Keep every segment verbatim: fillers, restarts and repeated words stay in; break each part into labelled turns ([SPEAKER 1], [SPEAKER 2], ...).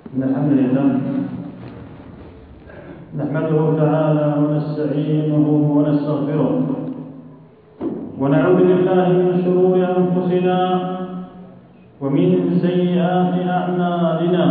[SPEAKER 1] إن الحمد لله نحمده تعالى ونستعينه ونستغفره ونعوذ بالله من شرور أنفسنا ومن سيئات أعمالنا.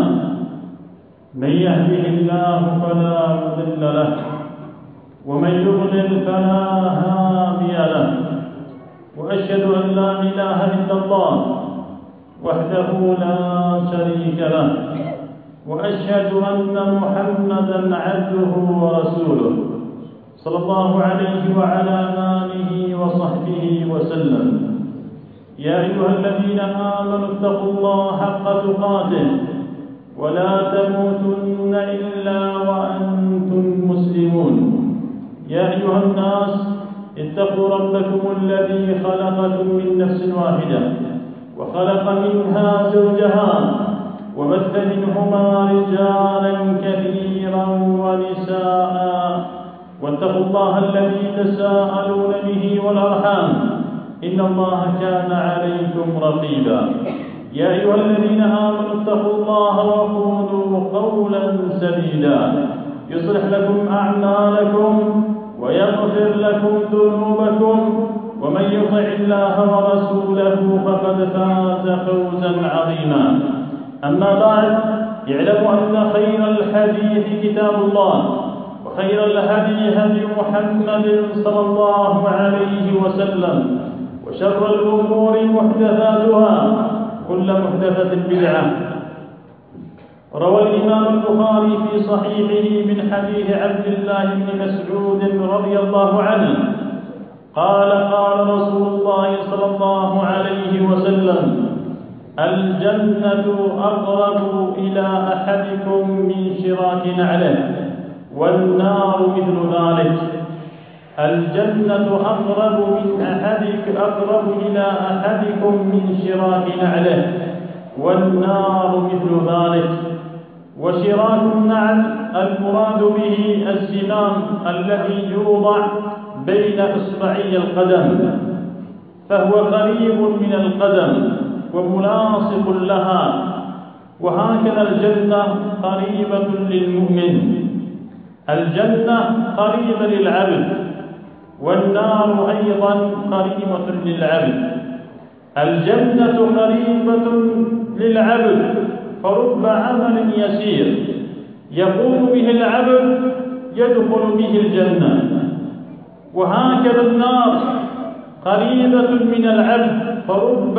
[SPEAKER 1] من يهده الله فلا مضل له ومن يضلل فلا هادي له، وأشهد أن لا إله إلا الله وحده لا شريك له، وأشهد أن محمدًا عبده ورسوله صلى الله عليه وعلى آله وصحبه وسلم. يا أيها الذين آمنوا اتقوا الله حق تقاته ولا تموتن إلا وأنتم مسلمون. يا أيها الناس اتقوا ربكم الذي خلقكم من نفس واحدة وخلق منها زوجها وبث منهما رجالا كثيرا ونساء، واتقوا الله الذي تساءلون به والأرحام إن الله كان عليكم رقيبا. يا أيها الذين آمنوا اتقوا الله وقولوا قولا سديدا يصلح لكم أعمالكم ويغفر لكم ذنوبكم، ومن يطع الله ورسوله فقد فاز فوزا عظيما. أما بعد، اعلموا أن خير الحديث كتاب الله، وخير الهدي هدي محمد صلى الله عليه وسلم، وشر الأمور محدثاتها، كل محدثة بدعة. روى الإمام البخاري في صحيحه من حديث عبد الله بن مسعود رضي الله عنه قال: قال رسول الله صلى الله عليه وسلم: الجنة أقرب إلى أحدكم من شراك نعله، والنار مثل ذلك. الجنة أقرب من أحدك أقرب إلى أحدكم من شراك نعله، والنار مثل ذلك. وشراك النعل المراد به الزمام الذي يوضع بين إصبعي القدم، فهو قريب من القدم وملاصق لها. وهكذا الجنة قريبة للمؤمن، الجنة قريبة للعبد، والنار أيضا قريبة للعبد. الجنة قريبة للعبد، فرب عمل يسير يقوم به العبد يدخل به الجنة، وهكذا النار قريبة من العبد، فرب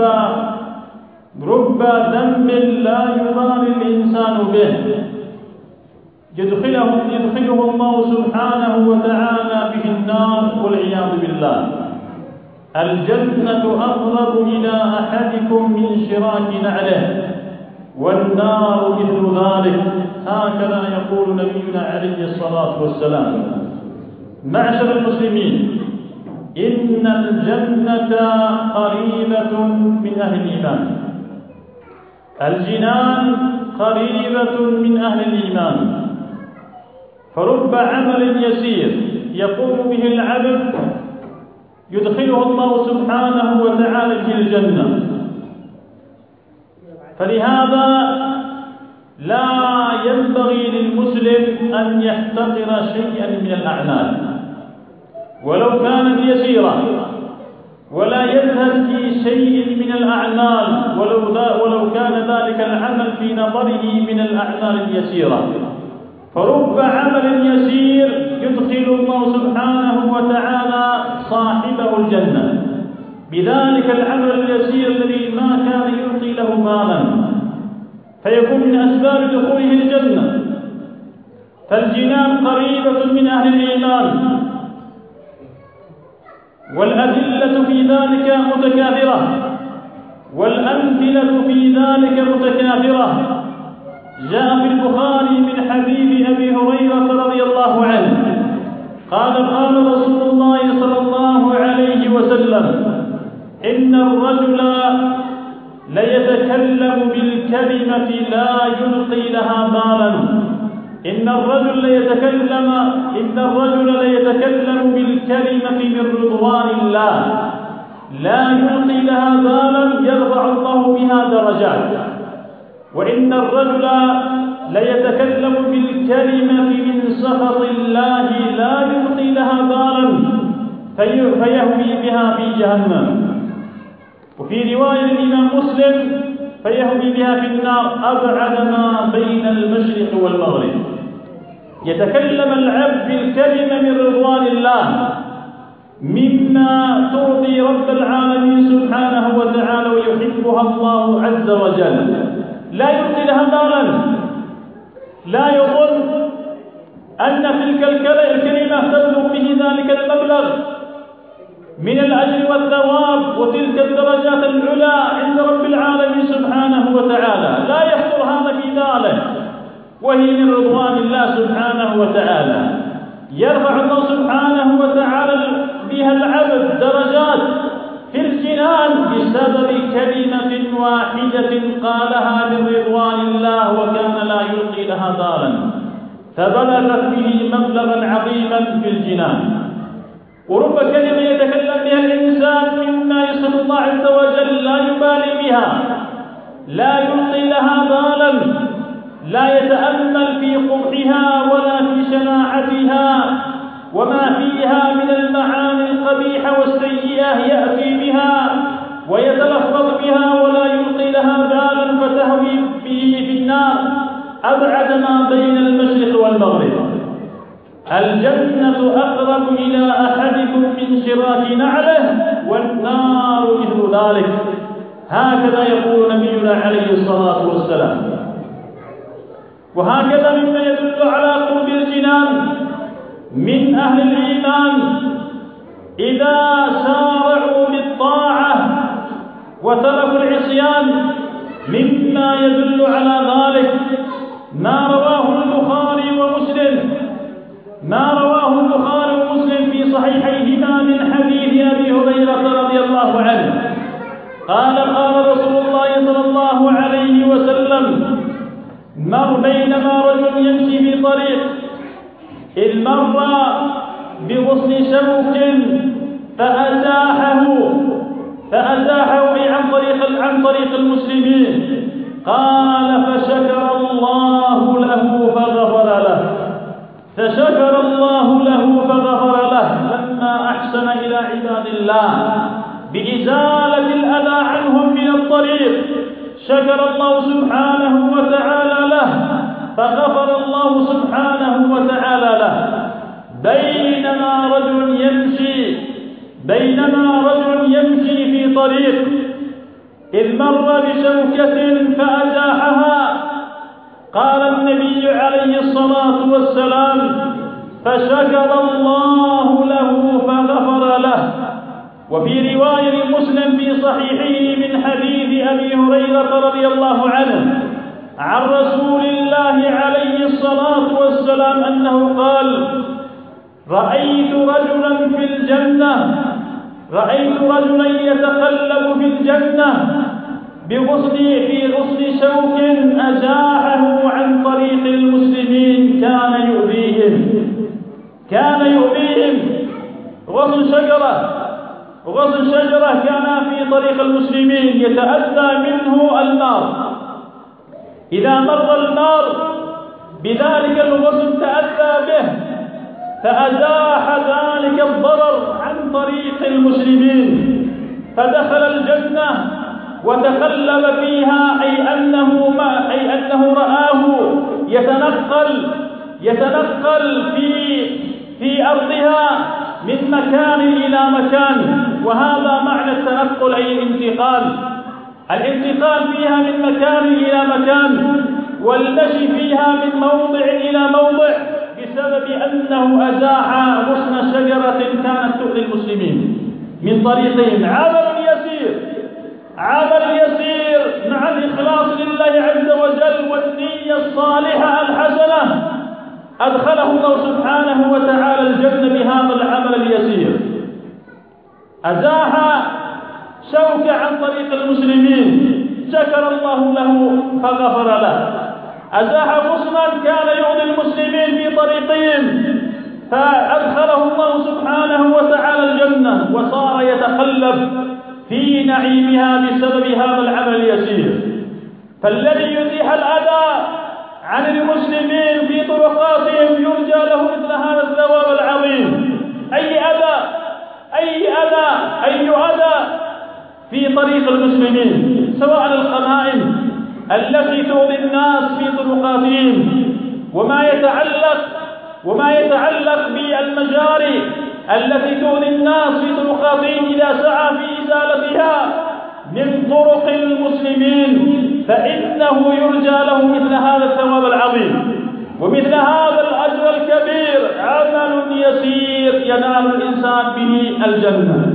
[SPEAKER 1] رب ذنب لا يبالي الإنسان به يدخله يدخله الله سبحانه وتعالى به النار والعياذ بالله. الجنة أقرب إلى أحدكم من شراك نعله، والنار مثل ذلك. هكذا يقول نبينا عليه الصلاة والسلام. معشر المسلمين، إن الجنة قريبة من أهل الإيمان، الجنان قريبة من أهل الإيمان، فرب عمل يسير يقوم به العبد يدخله الله سبحانه وتعالى به الجنة. فلهذا لا ينبغي للمسلم أن يحتقر شيئا من الأعمال ولو كانت يسيرة، ولا يذهب في شيء من الأعمال ولو, ولو كان ذلك العمل في نظره من الأعمال اليسيرة. فرب عمل يسير يدخل الله سبحانه وتعالى صاحبه الجنة بذلك العمل اليسير الذي ما كان يعطي له مالا، فيكون من أسباب دخوله الجنة. فالجنان قريبة من أهل الإيمان، والأدلة في ذلك متكاثرة، والأمثلة في ذلك متكاثرة. جاء في البخاري من حديث أبي هريرة رضي الله عنه قال: قال رسول الله صلى الله عليه وسلم: إن الرجل ليتكلم بالكلمة لا يلقي لها بالا. إن الرجل ليتكلم إن الرجل ليتكلم بالكلمة من رضوان الله لا يلقي لها بالا يرفع الله بها درجات. وإن الرجل ليتكلم بالكلمة من سخط الله لا يلقي لها بالا فيهوي بها في جهنم. وفي رواية الإمام مسلم فيهوي بها في النار أبعد ما بين المشرق والمغرب. يتكلم العبد بالكلمة من رضوان الله مما ترضي رب العالمين سبحانه وتعالى ويحبها الله عز وجل، لا يلقي لها بالا، لا يظن أن تلك الكلمة تبلغ به ذلك المبلغ من الأجر والثواب وتلك الدرجات العلى عند رب العالمين سبحانه وتعالى، لا يخطر هذا في باله، وهي من رضوان الله سبحانه وتعالى. يرفع الله سبحانه وتعالى بها العبد درجات في الجنان بسبب كلمة واحدة قالها من رضوان الله وكان لا يلقي لها بالا، فبلغت به مبلغا عظيما في الجنان. ورب كلمة يتكلم بها الإنسان مما يسر الله عز وجل لا يبالي بها، لا يلقي لها بالا، لا يتأمل في قبحها ولا في شناعتها وما فيها من المعاني القبيحة والسيئة يأتي بها ويتلفظ بها ولا يلقي لها بالا فتهوي به في النار أبعد ما بين المشرق والمغرب. الجنة أقرب إلى أحدكم من شراك نعله والنار مثل ذلك. هكذا يقول نبينا عليه الصلاة والسلام. وهكذا مما يدل على قرب الجنان من أهل الإيمان إذا سارعوا بالطاعة وتركوا العصيان، مما يدل على ذلك ما رواه البخاري ومسلم ما رواه البخاري ومسلم في صحيحيهما من حديث أبي هريرة رضي الله عنه قال قال رسول الله صلى الله عليه وسلم: مر بينما رجل يمشي في طريق إذ مر بغصن شوك فأزاحه فأزاحه أي عن طريق عن طريق المسلمين. قال: فشكر الله له فغفر له فشكر الله له فغفر له لما أحسن إلى عباد الله بإزالة الأذى عنهم من الطريق. شكر الله سبحانه وتعالى له فغفر الله سبحانه وتعالى له. بينما رجل يمشي بينما رجل يمشي في طريق إذ مر بشوكة فأزاحها. قال النبي عليه الصلاة والسلام: فشكر الله له فغفر له. وفي رواية مسلم في صحيحه من حديث أبي هريرة رضي الله عنه عن رسول الله عليه الصلاة والسلام أنه قال: رأيت رجلا في الجنة رأيت رجلا يتقلب في الجنة بغصن في غصن شوك أزاحه عن طريق المسلمين كان يؤذيهم كان يؤذيهم غصن شجرة غصن شجرة كان في طريق المسلمين يتأذى منه المار. إذا مر المار بذلك الغصن تأذى به فأزاح ذلك الضرر عن طريق المسلمين فدخل الجنة وتقلب فيها، أي أنه ما أي أنه رآه يتنقل يتنقل في في أرضها من مكان إلى مكان. وهذا معنى التنقل أي الانتقال الانتقال فيها من مكان إلى مكان والمشي فيها من موضع إلى موضع بسبب أنه أزاح غصن شجرة كانت تؤذي المسلمين من طريقهم. عمل يسير عمل يسير مع الإخلاص لله عز وجل والنية الصالحة الحسنة أدخله الله سبحانه وتعالى الجنة بهذا العمل اليسير. أزاح شوك عن طريق المسلمين شكر الله له فغفر له. أزاح غصنا كان يؤذي المسلمين في طريقهم فأدخله الله سبحانه وتعالى الجنة وصار يتقلب في نعيمها بسبب هذا العمل اليسير. فالذي يزيح الأذى عن المسلمين في طرقاتهم يرجى له مثل هذا الثواب العظيم. أي أذى أي أذى أي أذى في طريق المسلمين، سواء القمائم التي تؤذي الناس في طرقاتهم، وما يتعلق وما يتعلق بالمجاري التي تؤذي الناس في طرقاتهم إذا سعى في إزالتها من طرق المسلمين، فإنه يرجى له مثل هذا الثواب العظيم ومثل هذا الأجر الكبير. عمل يسير ينال الإنسان به الجنة.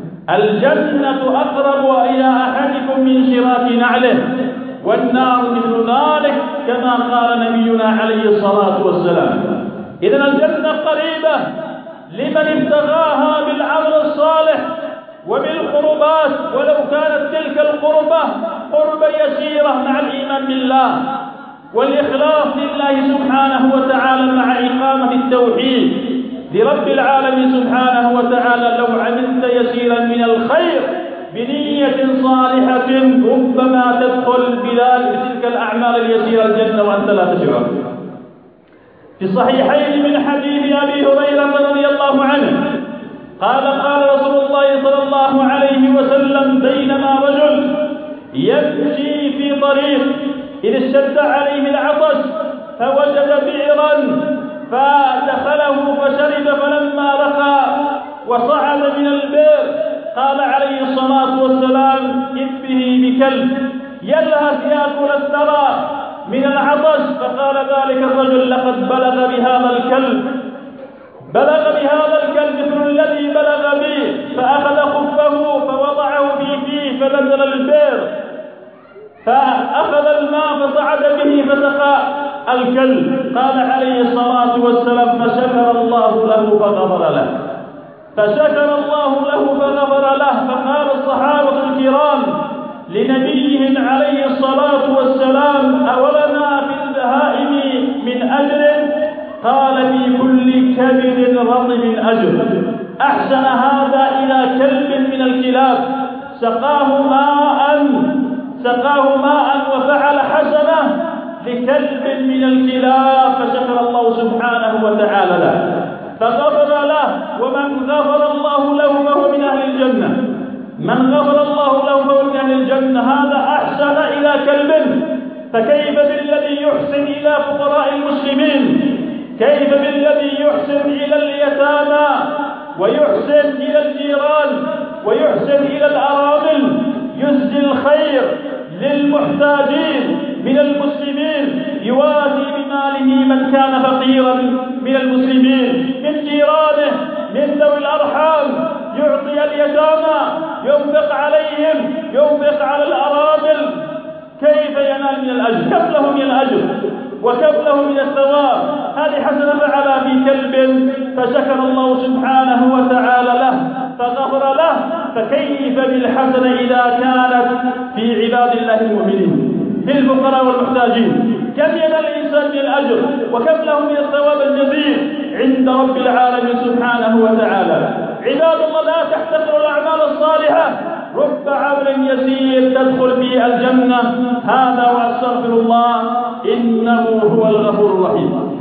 [SPEAKER 1] الجنة أقرب إلى أحدكم من شراك نعله، والنار مثل ذلك كما قال نبينا عليه الصلاة والسلام. إذن الجنة قريبة لمن ابتغاها بالعمل الصالح وبالقربات، ولو كانت تلك القربة قربة يسيرة مع الإيمان بالله والإخلاص لله سبحانه وتعالى مع إقامة التوحيد لرب العالمين سبحانه وتعالى. لو عملت يسيرا من الخير بنية صالحة ربما تدخل بذلك تلك الأعمال اليسيرة الجنة وأنت لا تشعر. في الصحيحين من حديث أبي هريرة رضي الله عنه قال قال رسول الله صلى الله عليه وسلم: بينما رجل يمشي في طريق إذ اشتد عليه العطش فوجد بئرا فدخله فشرب، فلما رقى وصعد من البئر قال عليه الصلاة والسلام: إذ به بكلب يلهث يأكل الثرى من العطش. فقال ذلك الرجل: لقد بلغ بهذا الكلب بلغ بهذا الكلب مثل الذي بلغ به. فأخذ خفه فوضعه في فيه فنزل البئر فأخذ الماء فصعد به فسقى الكلب. قال عليه الصلاة والسلام: فشكر الله له فغفر له فشكر الله له فغفر له. فقال الصحابة الكرام لنبيهم عليه الصلاة والسلام: أولنا في البهائم من أجر؟ قال: في كل كبد رطب أجر. أحسن هذا إلى كلب من الكلاب سقاه ماء سقاه ماء وفعل حسنة لكلب من الكلاب فشكر الله سبحانه وتعالى له فغفر له. ومن غفر الله له فهو من أهل الجنة من غفر الله له فهو من أهل الجنة. هذا أحسن إلى كلب. فكيف بالذي يحسن إلى فقراء المسلمين؟ كيف بالذي يحسن إلى اليتامى ويحسن إلى الجيران ويحسن إلى الأرامل، يسدي الخير للمحتاجين من المسلمين، يواسي بماله من كان فقيرا من المسلمين من جيرانه من ذوي الأرحام، يعطي اليتامى، ينفق عليهم، ينفق على الأرامل. كيف ينال من الأجر؟ كم له من الأجر وكم له من الثواب؟ هذه حسنة فعلها في كلب فشكر الله سبحانه وتعالى له فغفر له. فكيف بالحسنة إذا كانت في عباد الله المؤمنين في الفقراء والمحتاجين؟ كم ينال الإنسان من الأجر وكم له من الثواب الجزيل عند رب العالمين سبحانه وتعالى. عباد الله، لا تحتقروا الأعمال الصالحة، رب عمل يسير تدخل به الجنة. هذا وأستغفر الله إنه هو الغفور الرحيم.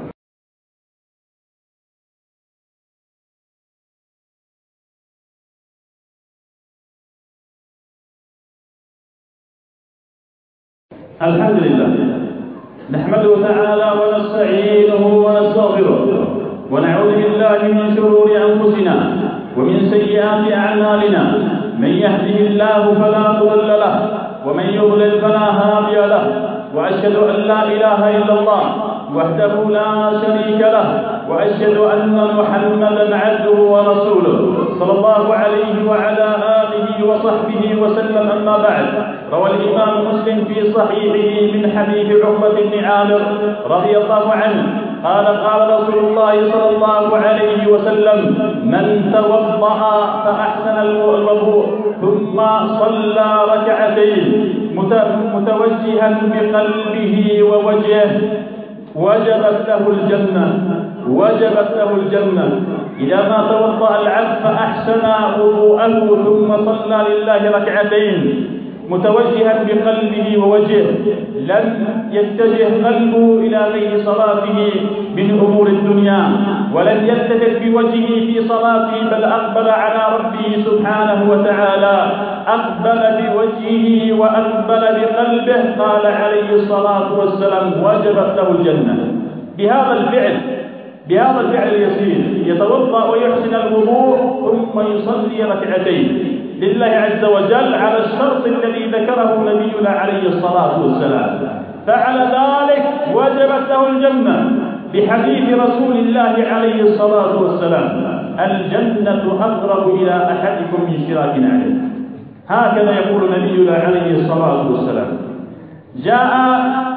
[SPEAKER 1] الحمد لله نحمده تعالى ونستعينه ونستغفره ونعوذ بالله من شرور أنفسنا ومن سيئات أعمالنا. من يهده الله فلا مضل له ومن يضلل فلا هادي له. وأشهد أن لا إله إلا الله وحده لا شريك له وأشهد أن محمدا عبده ورسوله صلى الله عليه وعلى آله وصحبه وسلم. أما بعد، روى الإمام مسلم في صحيحه من حديث عقبة بن عامر رضي الله عنه قال قال رسول الله صلى الله عليه وسلم: من توضأ فأحسن الوضوء ثم صلى ركعتين متوجها بقلبه ووجهه وجبت له الجنة وجبت له الجنة. إذا ما توضأ العبد فأحسن وضوءه ثم صلى لله ركعتين متوجها بقلبه ووجهه، لم يتجه قلبه إلى غير صلاته من أمور الدنيا، ولم يلتفت بوجهه في صلاته، بل أقبل على ربه سبحانه وتعالى، أقبل بوجهه وأقبل بقلبه. قال عليه الصلاة والسلام: وجبت له الجنة. بهذا الفعل بهذا الفعل اليسير يتوضأ ويحسن الوضوء ثم يصلي ركعتين لله عز وجل على الشرط الذي ذكره نبينا عليه الصلاة والسلام، فعل ذلك وجبت له الجنة بحديث رسول الله عليه الصلاة والسلام: الجنة أقرب إلى أحدكم من شراك عليه. هكذا يقول نبينا عليه الصلاة والسلام. جاء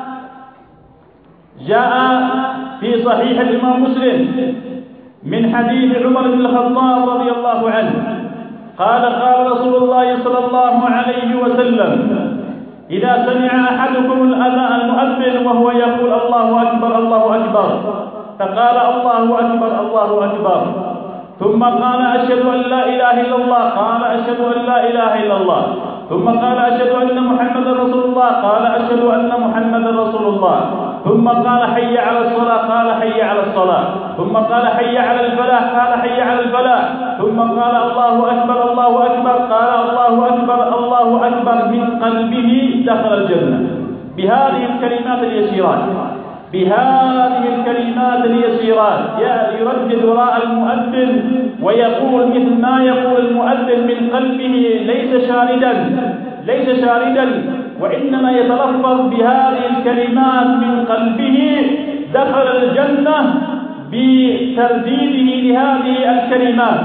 [SPEAKER 1] جاء في صحيح الإمام مسلم من حديث عمر بن الخطاب رضي الله عنه قال: قال رسول الله صلى الله عليه وسلم: إذا سمع أحدكم الأذان المؤذن وهو يقول: الله أكبر الله أكبر، فقال: الله أكبر الله أكبر، ثم قال: أشهد أن لا إله إلا الله، قال: أشهد أن لا إله إلا الله، ثم قال: أشهد أن محمدا رسول الله، قال: أشهد أن محمدا رسول الله، ثم قال: حي على الصلاة، قال: حي على الصلاة، ثم قال: حي على الفلاح، قال: حي على الفلاح، ثم قال: الله أكبر الله أكبر، قال: الله أكبر الله أكبر، من قلبه دخل الجنة. بهذه الكلمات اليسيرات بهذه الكلمات اليسيرات يردد وراء المؤذن ويقول مثل ما يقول المؤذن من قلبه، ليس شاردا ليس شاردا وإنما يتلفظ بهذه الكلمات من قلبه، دخل الجنة بترديده لهذه الكلمات.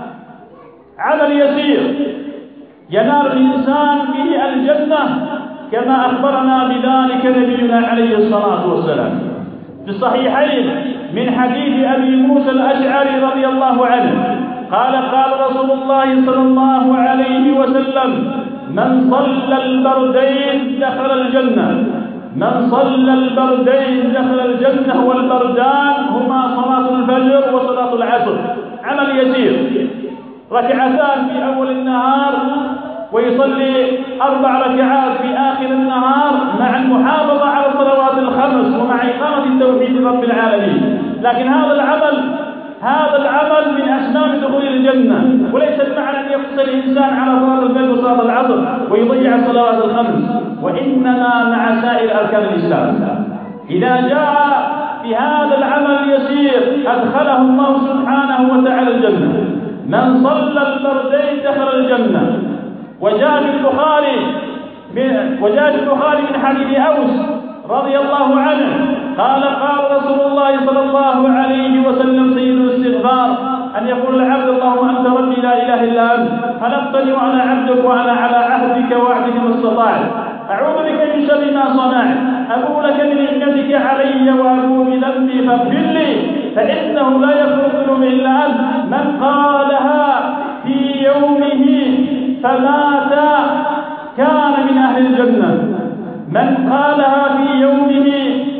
[SPEAKER 1] عمل يسير ينال الإنسان به الجنة، كما أخبرنا بذلك نبينا عليه الصلاة والسلام في الصحيحين من حديث أبي موسى الأشعري رضي الله عنه قال: قال رسول الله صلى الله عليه وسلم: من صلى البردين دخل الجنة، من صلى البردين دخل الجنة، والبردان هما صلاة الفجر وصلاة العصر. عمل يسير، ركعتان في أول النهار ويصلي أربع ركعات في آخر النهار، مع المحافظة على الصلوات الخمس ومع إقامة التوحيد رب العالمين. لكن هذا العمل هذا العمل من أسباب دخول الجنة، وليس بمعنى أن يقصر الإنسان على صلاة الفجر وصلاة العصر ويضيع الصلوات الخمس، وإنما مع سائر أركان الإسلام. إذا جاء بهذا العمل اليسير أدخله الله سبحانه وتعالى الجنة. من صلى البردين دخل الجنة. وجاء في البخاري وجاء في البخاري من حديث أوس رضي الله عنه قال: قال رسول الله صلى الله عليه وسلم: سيد الاستغفار أن يقول العبد: اللهم أنت ربي لا إله إلا أنت، خلقتني وأنا عبدك وأنا على عهدك ووعدك ما استطعت، أعوذ بك من شر ما صنعت، أبو لك بنعمتك علي وأبو بذنبي فاغفر لي، فإنه لا يغفر الذنوب إلا أنت. من قالها في يومه فمات كان من أهل الجنة. من قالها في يومه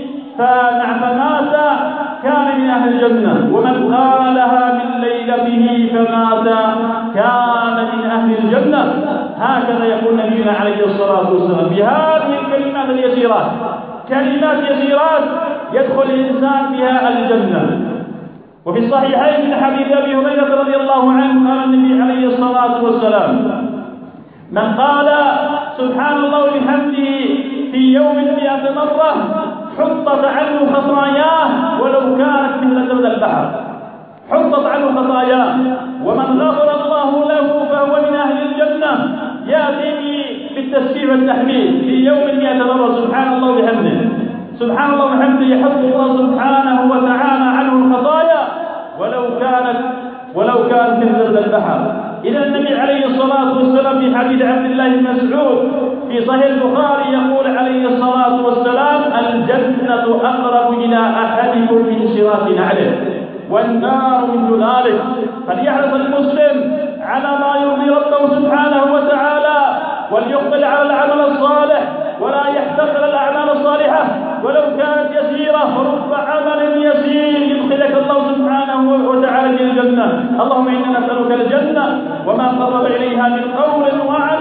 [SPEAKER 1] فمات كان من أهل الجنة، ومن قالها من ليلته فمات كان من أهل الجنة. هكذا يقول نبينا عليه الصلاة والسلام بهذه الكلمات اليسيرات، كلمات يسيرات يدخل الإنسان بها الجنة. وفي الصحيحين من حديث أبي هريرة رضي الله عنه قال النبي عليه الصلاة والسلام: من قال سبحان الله وبحمده في يوم مئة مرة حطت عنه خطاياه ولو كانت مثل زبد البحر. حطت عنه خطاياه. ومن غفر الله له فهو من أهل الجنة. يأتي بالتسبيح والتحميد في يوم مئة مرة سبحان الله وبحمده، سبحان الله وبحمده، يحط الله سبحانه وتعالى عنه الخطايا ولو كانت ولو كانت مثل زبد البحر. إذا النبي عليه الصلاة والسلام في حديث عبد الله بن مسعود في صحيح البخاري يقول عليه الصلاة والسلام: الجنة أقرب إلى أحدكم من شراك نعله، والنار مثل ذلك. فليحرص المسلم على ما يرضي ربه سبحانه وتعالى، وليقبل على العمل الصالح ولا يحتقر الأعمال الصالحة ولو كانت يسيرة. فرب عمل يسير يدخلك الله سبحانه وتعالى في الجنة. اللهم إنا نسألك الجنة وما قرب إليها من قول وعمل.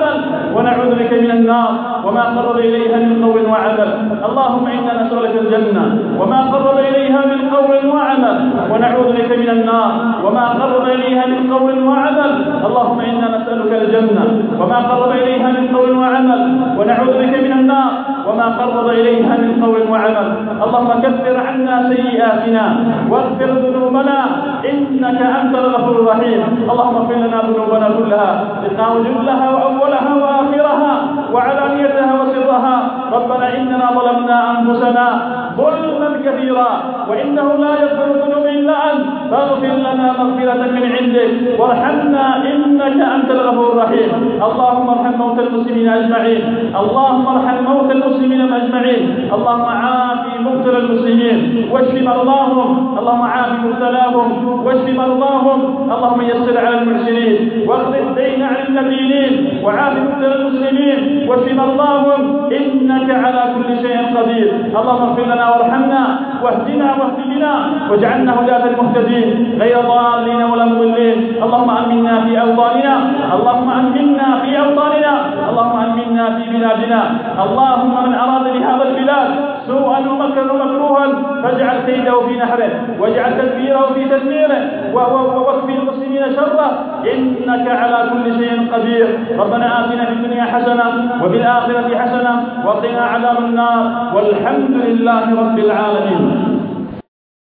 [SPEAKER 1] ونعوذ بك من النار وما قرب إليها من قول وعمل. اللهم إنا نسألك الجنة وما قرب إليها من قول وعمل، ونعوذ بك من النار وما قرب إليها من قول وعمل. اللهم إنا نسألك الجنة وما قرب إليها من قول وعمل، ونعوذ بك من النار وما قرب إليها من قول وعمل. اللهم كفر عنا سيئاتنا واغفر ذنوبنا إنك أنت الغفور الرحيم. اللهم اغفر لنا ذنوبنا كلها، دقها وجلها وأولها وآخرها وعلانيتها وسرها. ربنا إننا ظلمنا أنفسنا ظلما كثيرا وإنه لا يغفر الذنوب إلا أنت، فاغفر لنا مغفرة من عندك وارحمنا إنك أنت الغفور الرحيم. اللهم ارحم موتى المسلمين أجمعين، اللهم ارحم موتى المسلمين أجمعين. اللهم عافي مبتلى المسلمين واشف مرضاهم، اللهم عافي مبتلاهم واشف مرضاهم. اللهم يسر على المحسنين واقض الدين عن المدينين وعاف مبتلى المسلمين واشف مرضاهم إنك على كل شيء قدير. اللهم اغفر لنا وارحمنا واهدنا واهد بنا واجعلنا هداة المهتدين غير ضالين ولا مضلين. اللهم آمنا في أوطاننا، اللهم آمنا في أوطاننا، اللهم آمنا في بلادنا. اللهم من أراد بهذا البلاد سوءا ومكرا ومكروها فاجعل كيده في نحره واجعل تدبيره في تدميره واكفي المسلمين شره إنك على كل شيء قدير. ربنا آتنا في الدنيا حسنة وفي الآخرة حسنة وقنا عذاب النار، والحمد لله رب العالمين.